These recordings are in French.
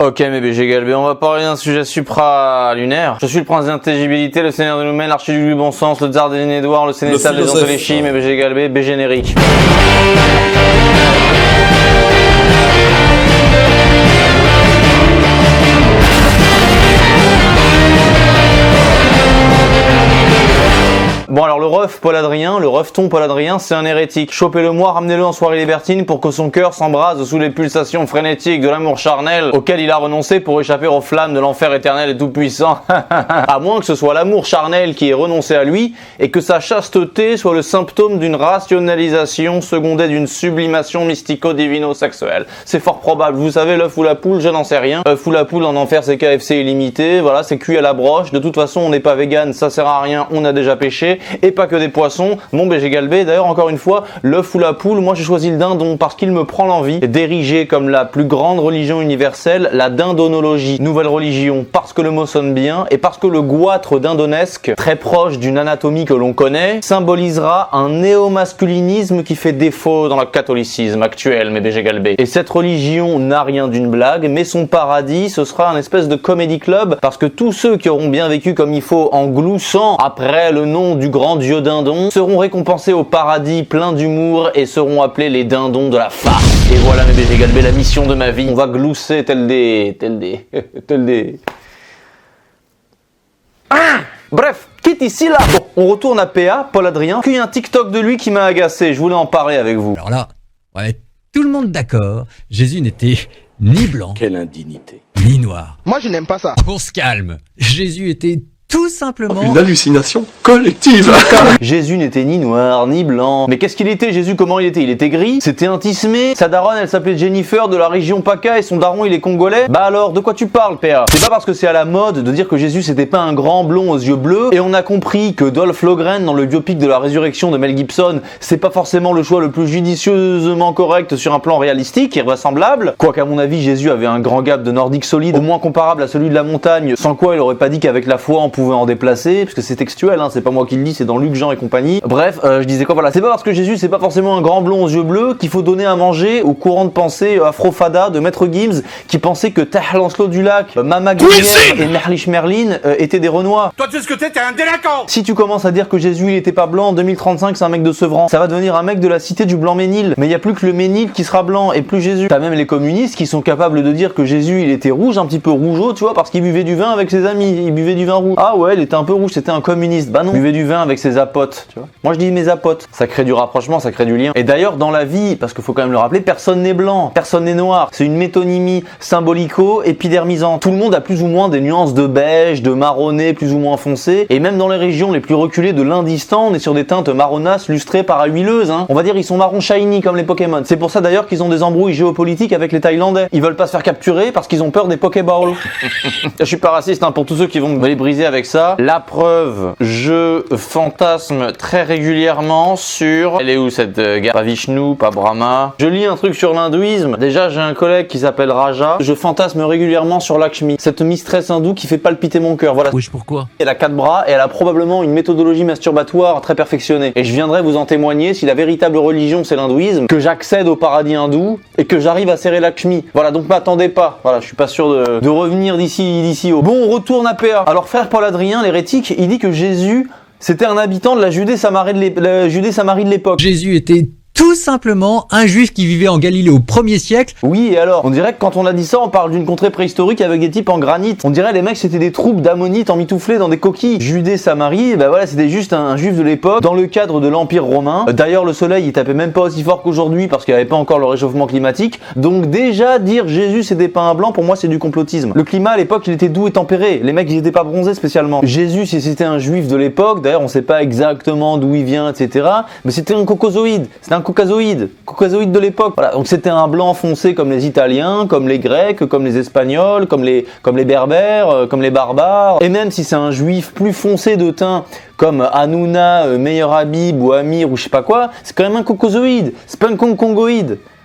Ok mes BG Galbé, on va parler d'un sujet supralunaire. Je suis le prince d'intelligibilité, le seigneur de Noumen, l'archi du bon sens, le tsar des Nédoirs, le sénéchal des Antéléchis, mes BG Galbé, B générique. Bon alors le ref Paul Adrien, le refton Paul Adrien, c'est un hérétique. Chopez-le-moi, ramenez-le en soirée libertine pour que son cœur s'embrase sous les pulsations frénétiques de l'amour charnel auquel il a renoncé pour échapper aux flammes de l'enfer éternel et tout-puissant. À moins que ce soit l'amour charnel qui ait renoncé à lui et que sa chasteté soit le symptôme d'une rationalisation secondée d'une sublimation mystico-divino-sexuelle. C'est fort probable. Vous savez, l'œuf ou la poule, je n'en sais rien. Œuf ou la poule en enfer, c'est KFC illimité. Voilà, c'est cuit à la broche. De toute façon, on n'est pas vegan, ça sert à rien, on a déjà pêché. Et pas que des poissons, mon BG Galbé. D'ailleurs, encore une fois, l'œuf ou la poule, moi j'ai choisi le dindon parce qu'il me prend l'envie d'ériger comme la plus grande religion universelle la dindonologie. Nouvelle religion parce que le mot sonne bien et parce que le goitre dindonesque, très proche d'une anatomie que l'on connaît, symbolisera un néomasculinisme qui fait défaut dans le catholicisme actuel, mes BG Galbé. Et cette religion n'a rien d'une blague, mais son paradis, ce sera un espèce de comedy club parce que tous ceux qui auront bien vécu comme il faut en gloussant après le nom du grand dieu dindon seront récompensés au paradis plein d'humour et seront appelés les dindons de la farce. Et voilà mes BG Galbé, la mission de ma vie. On va glousser tel des... Bref, quitte ici là. Bon, on retourne à PA, Paul Adrien. Puis il y a un TikTok de lui qui m'a agacé, je voulais en parler avec vous. Alors là, on va mettre tout le monde d'accord, Jésus n'était ni blanc, Quelle indignité. ni noir. Moi, je n'aime pas ça. On se calme, Jésus était tout simplement... Une hallucination collective. Jésus n'était ni noir, ni blanc. Mais qu'est-ce qu'il était, Jésus? Comment il était? Il était gris? C'était un tismé? Sa daronne, elle s'appelait Jennifer de la région PACA et son daron, il est congolais? Bah alors, de quoi tu parles, PA? C'est pas parce que c'est à la mode de dire que Jésus c'était pas un grand blond aux yeux bleus et on a compris que Dolph Lundgren dans le biopic de la résurrection de Mel Gibson, c'est pas forcément le choix le plus judicieusement correct sur un plan réalistique et vraisemblable. Quoiqu'à mon avis, Jésus avait un grand gap de nordique solide, au moins comparable à celui de la montagne, sans quoi il aurait pas dit qu'avec la foi on pouvait en déplacer, parce que c'est textuel, hein, c'est pas moi qui le dis, c'est dans Luc, Jean et compagnie. Bref, je disais quoi, voilà, c'est pas parce que Jésus c'est pas forcément un grand blond aux yeux bleus qu'il faut donner à manger au courant de pensée afrofada de Maître Gims qui pensait que Tah Lancelot du Lac, Mama Guinière et Merlich Merlin étaient des Renois. Toi, tu sais ce que t'es un délinquant. Si tu commences à dire que Jésus il était pas blanc en 2035, c'est un mec de Sevran, ça va devenir un mec de la cité du Blanc-Ménil. Mais il y a plus que le Ménil qui sera blanc et plus Jésus. T'as même les communistes qui sont capables de dire que Jésus il était rouge, un petit peu rougeau, tu vois, parce qu'il buvait du vin avec ses amis, il buvait du vin rouge. Ah ouais, il était un peu rouge, c'était un communiste. Bah non, il buvait du vin avec ses apotes, tu vois. Moi je dis mes apotes. Ça crée du rapprochement, ça crée du lien. Et d'ailleurs dans la vie, parce qu'il faut quand même le rappeler, personne n'est blanc, personne n'est noir. C'est une métonymie symbolico-épidermisante. Tout le monde a plus ou moins des nuances de beige, de marronné plus ou moins foncé. Et même dans les régions les plus reculées de l'Indistan, on est sur des teintes marronasses lustrées par huileuses, hein. On va dire ils sont marron shiny comme les Pokémon. C'est pour ça d'ailleurs qu'ils ont des embrouilles géopolitiques avec les Thaïlandais. Ils veulent pas se faire capturer parce qu'ils ont peur des Pokéballs. Je suis pas raciste, hein, pour tous ceux qui vont me les briser avec ça. La preuve, je fantasme très régulièrement sur... Elle est où cette gare? Pas Vishnu, pas Brahma. Je lis un truc sur l'hindouisme. Déjà, j'ai un collègue qui s'appelle Raja. Je fantasme régulièrement sur Lakshmi, cette mistress hindoue qui fait palpiter mon cœur. Voilà. Wesh, pourquoi? Elle a 4 bras et elle a probablement une méthodologie masturbatoire très perfectionnée. Et je viendrai vous en témoigner si la véritable religion c'est l'hindouisme, que j'accède au paradis hindou et que j'arrive à serrer Lakshmi. Voilà, donc m'attendez pas. Voilà, je suis pas sûr de revenir d'ici haut. Bon, on retourne à PA. Alors, frère Paul Adrien, l'hérétique, il dit que Jésus, c'était un habitant de la Judée-Samarie de l'époque. Jésus était tout simplement un juif qui vivait en Galilée au 1er siècle. Oui, et alors? On dirait que quand on a dit ça, on parle d'une contrée préhistorique avec des types en granit. On dirait les mecs c'était des troupes d'ammonites emmitouflées dans des coquilles. Judée-Samarie, bah voilà, c'était juste un juif de l'époque dans le cadre de l'Empire romain. D'ailleurs, le soleil il tapait même pas aussi fort qu'aujourd'hui parce qu'il n'y avait pas encore le réchauffement climatique. Donc déjà dire Jésus c'était pas un blanc, pour moi c'est du complotisme. Le climat à l'époque il était doux et tempéré. Les mecs ils étaient pas bronzés spécialement. Jésus, si c'était un juif de l'époque, d'ailleurs on sait pas exactement d'où il vient, etc. Mais c'était un caucasoïde. C'était un caucasoïde de l'époque. Voilà, donc c'était un blanc foncé comme les Italiens, comme les Grecs, comme les Espagnols, comme les Berbères, comme les barbares. Et même si c'est un juif plus foncé de teint, comme Hanouna, Meyer Habib ou Amir ou je sais pas quoi, c'est quand même un caucasoïde. C'est pas un congoïde.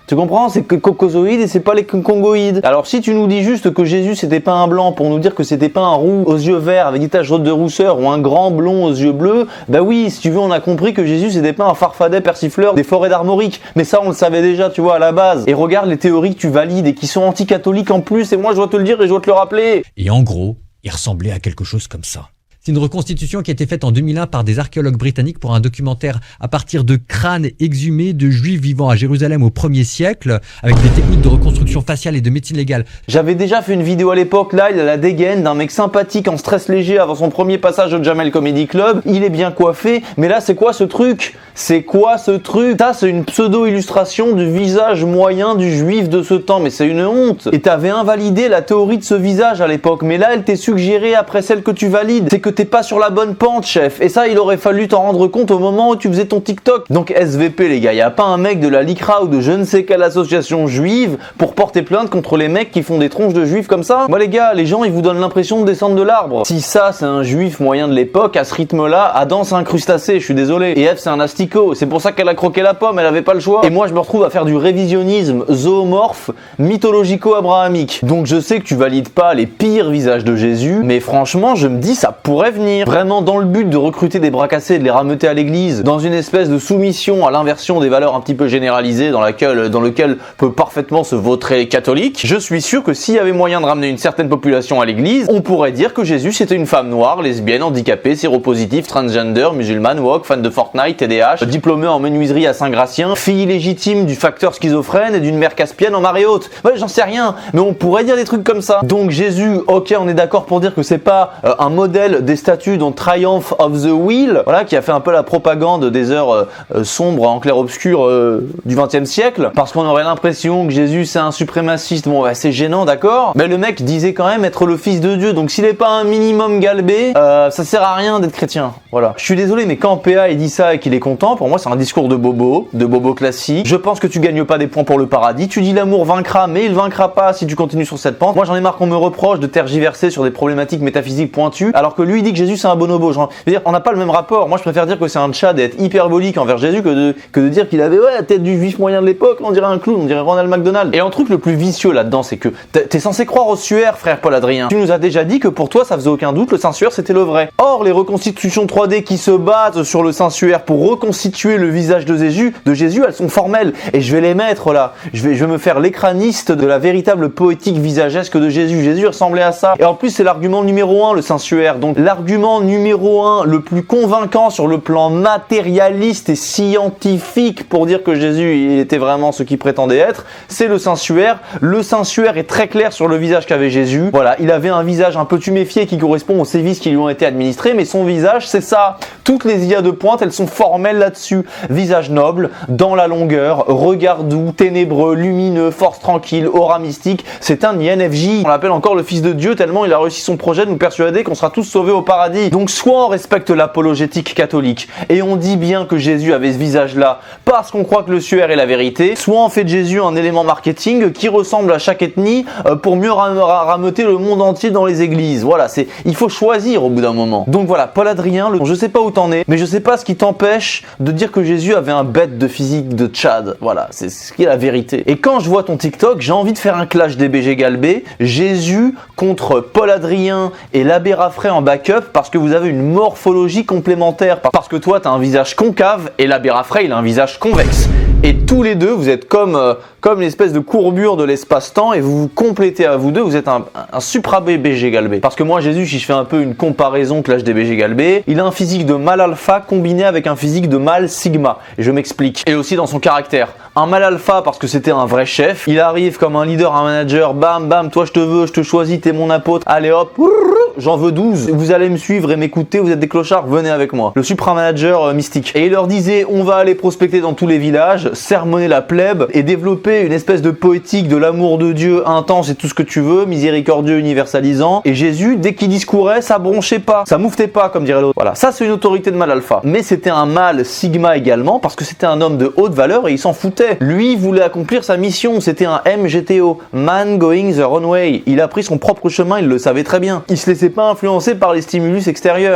Tu comprends? C'est que cocozoïdes et c'est pas les congoïdes. Alors si tu nous dis juste que Jésus c'était pas un blanc pour nous dire que c'était pas un roux aux yeux verts avec des taches de rousseur ou un grand blond aux yeux bleus, bah oui, si tu veux, on a compris que Jésus c'était pas un farfadet persifleur des forêts d'Armorique. Mais ça on le savait déjà, tu vois, à la base. Et regarde les théories que tu valides et qui sont anti-catholiques en plus, et moi je dois te le dire et je dois te le rappeler. Et en gros, il ressemblait à quelque chose comme ça. C'est une reconstitution qui a été faite en 2001 par des archéologues britanniques pour un documentaire à partir de crânes exhumés de juifs vivant à Jérusalem au 1er siècle, avec des techniques de reconstruction faciale et de médecine légale. J'avais déjà fait une vidéo à l'époque, là, il a la dégaine d'un mec sympathique en stress léger avant son premier passage au Jamel Comedy Club. Il est bien coiffé, mais là, c'est quoi ce truc? C'est quoi ce truc? Ça, c'est une pseudo-illustration du visage moyen du juif de ce temps, mais c'est une honte. Et t'avais invalidé la théorie de ce visage à l'époque, mais là, elle t'est suggérée après celle que tu valides. C'est que t'es pas sur la bonne pente, chef. Et ça, il aurait fallu t'en rendre compte au moment où tu faisais ton TikTok. Donc SVP, les gars, y a pas un mec de la LICRA ou de je ne sais quelle association juive pour porter plainte contre les mecs qui font des tronches de juifs comme ça. Moi, les gars, les gens, ils vous donnent l'impression de descendre de l'arbre. Si ça, c'est un juif moyen de l'époque, à ce rythme-là, Adam, c'est un crustacé, je suis désolé. Et Ève, c'est un asticot. C'est pour ça qu'elle a croqué la pomme, elle avait pas le choix. Et moi, je me retrouve à faire du révisionnisme zoomorphe, mythologico-abrahamique. Donc je sais que tu valides pas les pires visages de Jésus, mais franchement, je me dis, ça pourrait venir. Vraiment dans le but de recruter des bras cassés et de les rameuter à l'église, dans une espèce de soumission à l'inversion des valeurs un petit peu généralisées dans lequel peut parfaitement se vautrer les catholiques. Je suis sûr que s'il y avait moyen de ramener une certaine population à l'église, on pourrait dire que Jésus c'était une femme noire, lesbienne, handicapée, séropositive, transgender, musulmane, woke, fan de Fortnite, TDAH, diplômée en menuiserie à Saint-Gratien, fille illégitime du facteur schizophrène et d'une mère caspienne en marée haute. Ouais, j'en sais rien, mais on pourrait dire des trucs comme ça. Donc Jésus, ok, on est d'accord pour dire que c'est pas un modèle des statues dans Triumph of the Wheel, voilà, qui a fait un peu la propagande des heures sombres en clair-obscur du XXe siècle, parce qu'on aurait l'impression que Jésus c'est un suprémaciste. Bon, bah, c'est gênant, d'accord, mais le mec disait quand même être le fils de Dieu, donc s'il est pas un minimum galbé, ça sert à rien d'être chrétien. Voilà. Je suis désolé, mais quand PA il dit ça et qu'il est content, pour moi c'est un discours de bobo classique. Je pense que tu gagnes pas des points pour le paradis. Tu dis l'amour vaincra, mais il vaincra pas si tu continues sur cette pente. Moi j'en ai marre qu'on me reproche de tergiverser sur des problématiques métaphysiques pointues, alors que lui il dit que Jésus c'est un bonobo. Genre, je veux dire, on n'a pas le même rapport. Moi je préfère dire que c'est un tchad et être hyperbolique envers Jésus que de dire qu'il avait la tête du juif moyen de l'époque. On dirait un clown, on dirait Ronald McDonald. Et un truc le plus vicieux là-dedans, c'est que t'es censé croire au suaire, frère Paul Adrien. Tu nous as déjà dit que pour toi ça faisait aucun doute, le Saint-Suaire c'était le vrai. Or les reconstitutions 3D qui se basent sur le Saint-Suaire pour reconstituer le visage de Jésus, elles sont formelles. Et je vais les mettre là. Je vais me faire l'écraniste de la véritable poétique visagesque de Jésus. Jésus ressemblait à ça. Et en plus c'est l'argument numéro 1, le Saint-Suaire. Donc l'argument numéro 1, le plus convaincant sur le plan matérialiste et scientifique pour dire que Jésus il était vraiment ce qu'il prétendait être, c'est le Saint-Suaire. Le Saint-Suaire est très clair sur le visage qu'avait Jésus. Voilà, il avait un visage un peu tuméfié qui correspond aux sévices qui lui ont été administrés, mais son visage c'est ça. Toutes les IA de pointe, elles sont formelles là-dessus. Visage noble, dans la longueur, regard doux, ténébreux, lumineux, force tranquille, aura mystique. C'est un INFJ. On l'appelle encore le fils de Dieu tellement il a réussi son projet de nous persuader qu'on sera tous sauvés au paradis. Donc soit on respecte l'apologétique catholique et on dit bien que Jésus avait ce visage-là parce qu'on croit que le suaire est la vérité, soit on fait de Jésus un élément marketing qui ressemble à chaque ethnie pour mieux rameuter le monde entier dans les églises. Voilà, il faut choisir au bout d'un moment. Donc voilà, Paul Adrien, je sais pas où t'en es, mais je sais pas ce qui t'empêche de dire que Jésus avait un bête de physique de Tchad. Voilà, c'est ce qui est la vérité. Et quand je vois ton TikTok, j'ai envie de faire un clash DBG Galbé, Jésus contre Paul Adrien et l'abbé Raffray en backup parce que vous avez une morphologie complémentaire. Parce que toi, t'as un visage concave et l'abbé Raffray, il a un visage convexe. Et tous les deux, vous êtes comme une espèce de courbure de l'espace-temps et vous vous complétez à vous deux, vous êtes un supra-BG Galbé. Parce que moi, Jésus, si je fais un peu une comparaison clash des BG Galbé, il a un physique de mâle alpha combiné avec un physique de mâle sigma. Et je m'explique. Et aussi dans son caractère. Un mâle alpha parce que c'était un vrai chef. Il arrive comme un leader, un manager, bam, bam, toi je te veux, je te choisis, t'es mon apôtre. Allez hop, j'en veux 12. Vous allez me suivre et m'écouter, vous êtes des clochards, venez avec moi. Le supra-manager mystique. Et il leur disait, on va aller prospecter dans tous les villages, sermonner la plèbe et développer une espèce de poétique de l'amour de Dieu intense et tout ce que tu veux, miséricordieux, universalisant. Et Jésus, dès qu'il discourait, ça bronchait pas, ça mouftait pas, comme dirait l'autre. Voilà, ça c'est une autorité de mâle alpha. Mais c'était un mâle sigma également, parce que c'était un homme de haute valeur et il s'en foutait. Lui voulait accomplir sa mission, c'était un MGTO, Man Going the Runway. Il a pris son propre chemin, il le savait très bien. Il se laissait pas influencer par les stimulus extérieurs.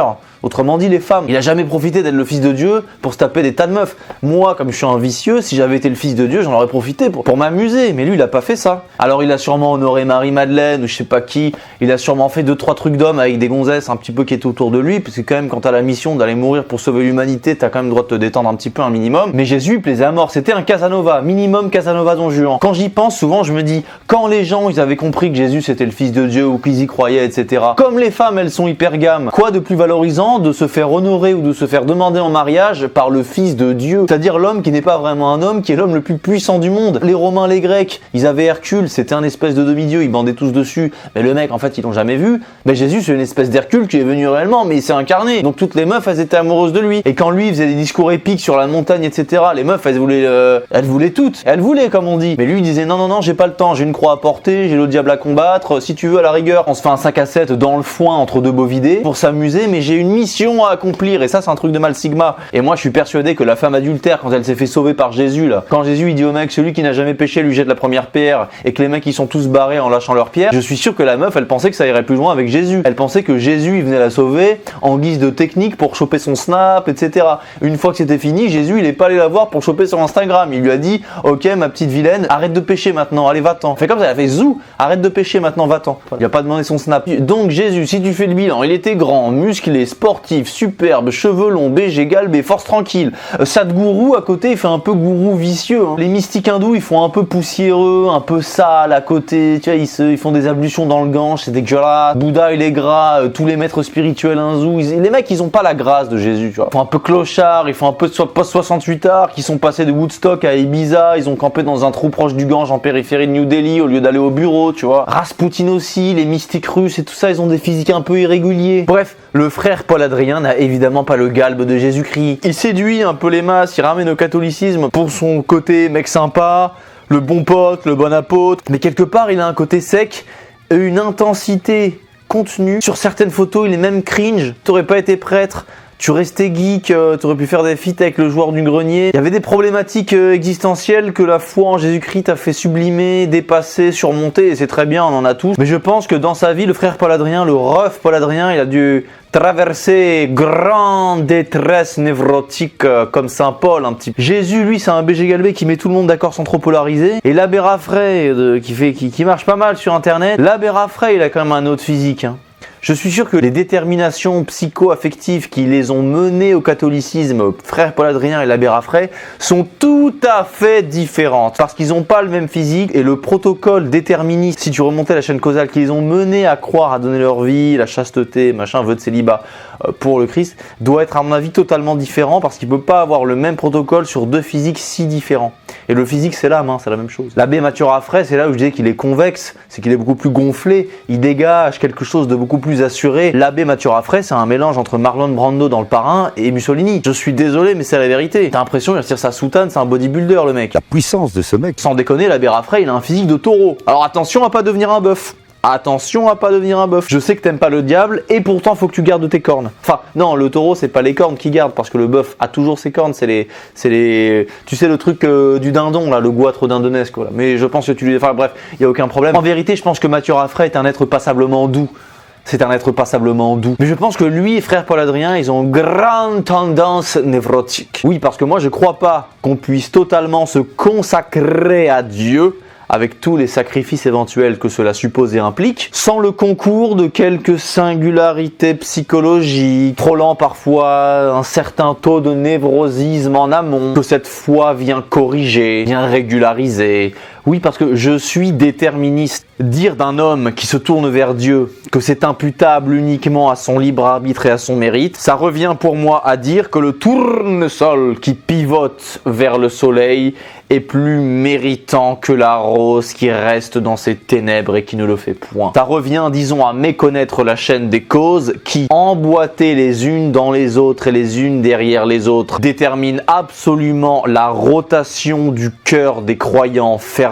Autrement dit, les femmes. Il a jamais profité d'être le fils de Dieu pour se taper des tas de meufs. Moi, comme je suis un vicieux, si j'avais été le fils de Dieu, j'en aurais profité pour m'amuser. Mais lui, il a pas fait ça. Alors, il a sûrement honoré Marie-Madeleine ou je sais pas qui. Il a sûrement fait 2-3 trucs d'hommes avec des gonzesses un petit peu qui étaient autour de lui. Parce que quand même, quand t'as la mission d'aller mourir pour sauver l'humanité, t'as quand même le droit de te détendre un petit peu, un minimum. Mais Jésus, il plaisait à mort. C'était un Casanova. Minimum Casanova Don Juan. Quand j'y pense, souvent, je me dis, quand les gens, ils avaient compris que Jésus, c'était le fils de Dieu ou qu'ils y croyaient, etc. Comme les femmes, elles sont hyper gamme. Quoi de plus valorisant de se faire honorer ou de se faire demander en mariage par le fils de Dieu? C'est-à-dire l'homme qui n'est pas vraiment un homme, qui est l'homme le plus puissant du monde. Les Romains, les Grecs, ils avaient Hercule, c'était un espèce de demi-dieu, ils bandaient tous dessus. Mais le mec, en fait, ils l'ont jamais vu. Mais Jésus, c'est une espèce d'Hercule qui est venu réellement, mais il s'est incarné. Donc toutes les meufs, elles étaient amoureuses de lui. Et quand lui, il faisait des discours épiques sur la montagne, etc., les meufs, elles voulaient toutes. Elles voulaient, comme on dit. Mais lui, il disait non, j'ai pas le temps, j'ai une croix à porter, j'ai le diable à combattre. Si tu veux, à la rigueur, on se fait un 5 à 7 dans le foin entre deux bovidés pour s'amuser, mais j'ai une mission à accomplir. Et ça, c'est un truc de mal sigma. Et moi, je suis persuadé que la femme adultère, quand elle s'est fait sauver par Jésus, là, quand Jésus, il dit au mec, celui qui n'a jamais péché lui jette la première pierre, et que les mecs, ils sont tous barrés en lâchant leur pierre, je suis sûr que la meuf, elle pensait que ça irait plus loin avec Jésus. Elle pensait que Jésus, il venait la sauver en guise de technique pour choper son snap, etc. Une fois que c'était fini, Jésus, il est pas allé la voir pour choper son Instagram. Il lui a dit, ok, ma petite vilaine, arrête de pécher maintenant, allez, va-t'en. Fait comme ça, elle a fait zou, arrête de pécher maintenant, va-t'en. Il a pas demandé son snap. Donc Jésus, si tu fais le bilan, il était grand, musclé, sportif, superbe, cheveux longs, BG, galbé, force tranquille. Sadhguru à côté, il fait un peu gourou vicieux. Hein. Les mystiques hindous, ils font un peu poussiéreux, un peu sale à côté. Tu vois, ils font des ablutions dans le Gange, c'est dégueulasse. Bouddha, il est gras. Tous les maîtres spirituels hindous, les mecs, ils ont pas la grâce de Jésus. Tu vois. Ils font un peu clochard, ils font un peu post-68 art, qui sont passés de Woodstock à Ibiza. Ils ont campé dans un trou proche du Gange en périphérie de New Delhi au lieu d'aller au bureau. Tu vois. Rasputin aussi, les mystiques russes et tout ça, ils ont des physiques un peu irréguliers. Bref, le frère Paul Adrien n'a évidemment pas le galbe de Jésus-Christ. Il séduit un peu les masses, il ramène au catholicisme pour son côté mec sympa, le bon pote, le bon apôtre. Mais quelque part, il a un côté sec et une intensité contenue. Sur certaines photos, il est même cringe. T'aurais pas été prêtre, tu restais geek, t'aurais pu faire des feats avec le joueur du grenier. Il y avait des problématiques existentielles que la foi en Jésus-Christ t'a fait sublimer, dépasser, surmonter, et c'est très bien, on en a tous. Mais je pense que dans sa vie, le frère Paul Adrien, le ref Paul Adrien, il a dû traverser grande détresse névrotique comme Saint Paul un petit peu. Jésus, lui, c'est un BG galbé qui met tout le monde d'accord sans trop polariser. Et l'abbé Raffray, qui marche pas mal sur internet, l'abbé Raffray, il a quand même un autre physique. Hein. Je suis sûr que les déterminations psycho-affectives qui les ont menées au catholicisme, frère Paul Adrien et l'abbé Raffray, sont tout à fait différentes. Parce qu'ils n'ont pas le même physique et le protocole déterministe, si tu remontais la chaîne causale, qui les ont menés à croire, à donner leur vie, la chasteté, machin, vœu de célibat pour le Christ, doit être à mon avis totalement différent parce qu'il ne peut pas avoir le même protocole sur deux physiques si différents. Et le physique, c'est l'âme, hein, c'est la même chose. L'abbé Mathieu Raffray, c'est là où je disais qu'il est convexe, c'est qu'il est beaucoup plus gonflé, il dégage quelque chose de beaucoup plus assuré. L'abbé Mathieu Raffray, c'est un mélange entre Marlon Brando dans Le Parrain et Mussolini. Je suis désolé, mais c'est la vérité. T'as l'impression qu'il retire sa soutane, c'est un bodybuilder, le mec. La puissance de ce mec. Sans déconner, l'abbé Raffray, il a un physique de taureau. Alors attention à pas devenir un bœuf. Attention à pas devenir un bœuf. Je sais que t'aimes pas le diable et pourtant faut que tu gardes tes cornes. Enfin, non, le taureau c'est pas les cornes qui garde parce que le bœuf a toujours ses cornes. C'est les, tu sais le truc du dindon là, le goitre dindonesque. Voilà. Mais je pense que tu lui, enfin bref, il y a aucun problème. En vérité, je pense que Mathieu Raffray est un être passablement doux. C'est un être passablement doux. Mais je pense que lui et frère Paul Adrien, ils ont une grande tendance névrotique. Oui, parce que moi je crois pas qu'on puisse totalement se consacrer à Dieu avec tous les sacrifices éventuels que cela suppose et implique, sans le concours de quelques singularités psychologiques, frôlant parfois un certain taux de névrosisme en amont, que cette foi vient corriger, vient régulariser. Oui, parce que je suis déterministe. Dire d'un homme qui se tourne vers Dieu que c'est imputable uniquement à son libre arbitre et à son mérite, ça revient pour moi à dire que le tournesol qui pivote vers le soleil est plus méritant que la rose qui reste dans ses ténèbres et qui ne le fait point. Ça revient, disons, à méconnaître la chaîne des causes qui, emboîtées les unes dans les autres et les unes derrière les autres, déterminent absolument la rotation du cœur des croyants fervents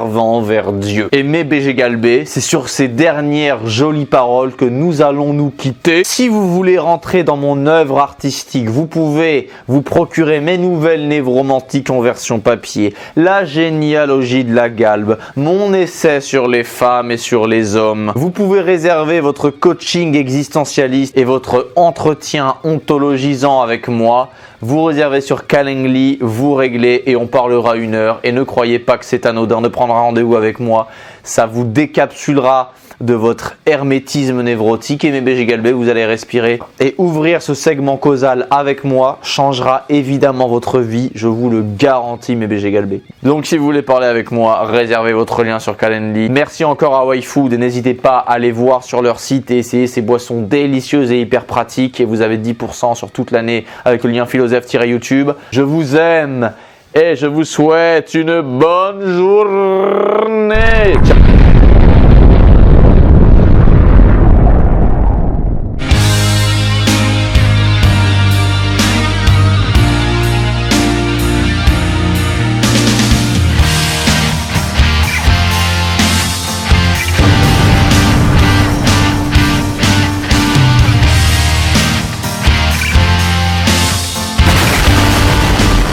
fervent vers Dieu. Et mes BG Galbé, c'est sur ces dernières jolies paroles que nous allons nous quitter. Si vous voulez rentrer dans mon œuvre artistique, vous pouvez vous procurer mes nouvelles névromantiques en version papier, la généalogie de la Galbe, mon essai sur les femmes et sur les hommes. Vous pouvez réserver votre coaching existentialiste et votre entretien ontologisant avec moi. Vous réservez sur Calendly, vous réglez et on parlera 1 heure. Et ne croyez pas que c'est anodin de prendre un rendez-vous avec moi. Ça vous décapsulera de votre hermétisme névrotique et mes BG Galbé, vous allez respirer. Et ouvrir ce segment causal avec moi changera évidemment votre vie, je vous le garantis mes BG Galbé. Donc si vous voulez parler avec moi, réservez votre lien sur Calendly. Merci encore à YFood et n'hésitez pas à aller voir sur leur site et essayer ces boissons délicieuses et hyper pratiques. Et vous avez 10% sur toute l'année avec le lien philosophe-YouTube. Je vous aime et je vous souhaite une bonne journée. Ciao.